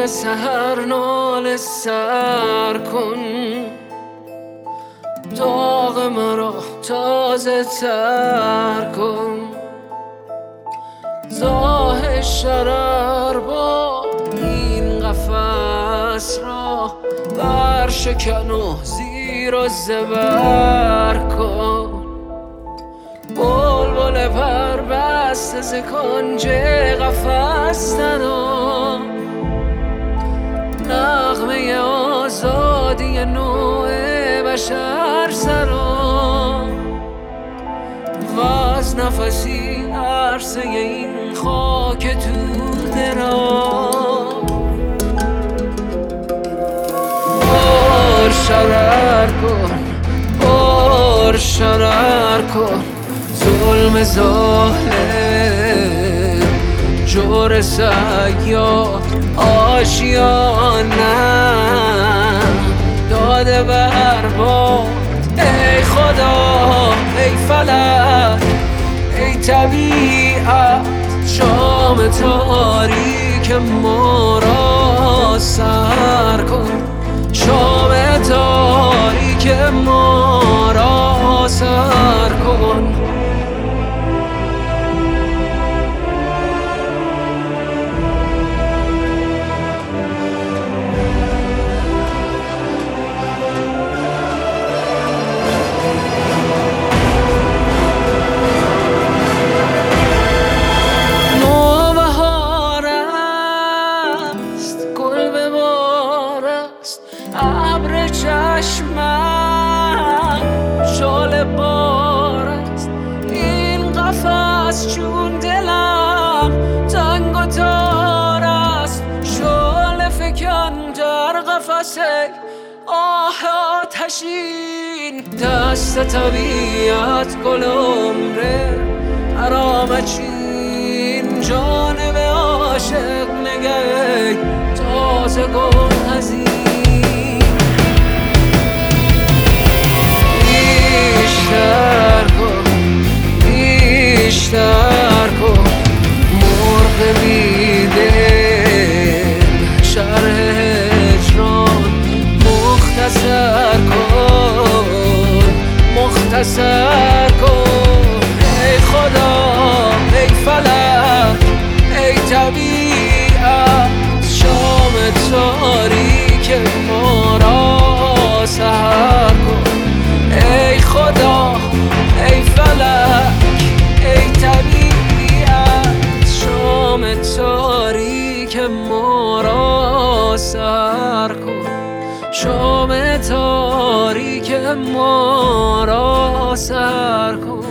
سحر ناله سر کن، داغ مرا تازه تر کن. زاه شرر با این قفس را برشکن و زیر و زبر کن. بلبل پر بسته ز کنج قفس تنها، نغمه آزادی نوع بشر سرا. و از نفسی عرصه این خاک توده را پر شرر کن، پر شرر کن. ظلم ظالم جور سیاد آشیانم داده برباد. ای خدا، ای فلک، ای طبیعت، شام تاریک ما را سر کن. شام تاریک ما را سر کن. ابر چشمم شال بار است، این قفس چون دلم تنگ و تار است. شال فکن در قفس آه آتشین، دست طبیعت گل عمره حرام چین. جانب عاشق نگه تازه گل هزین. بیشتر کن مرغ بیدل شرح هجران. مختصر کن، مختصر کن. ای خدا، ای فلک، ای طبیعت، شام تاریک ما را سحر کن. ای خدا، ای فلک، ای طبیعت، شام تاریک ما را سحر کن. شام تاریک ما را سحر کن.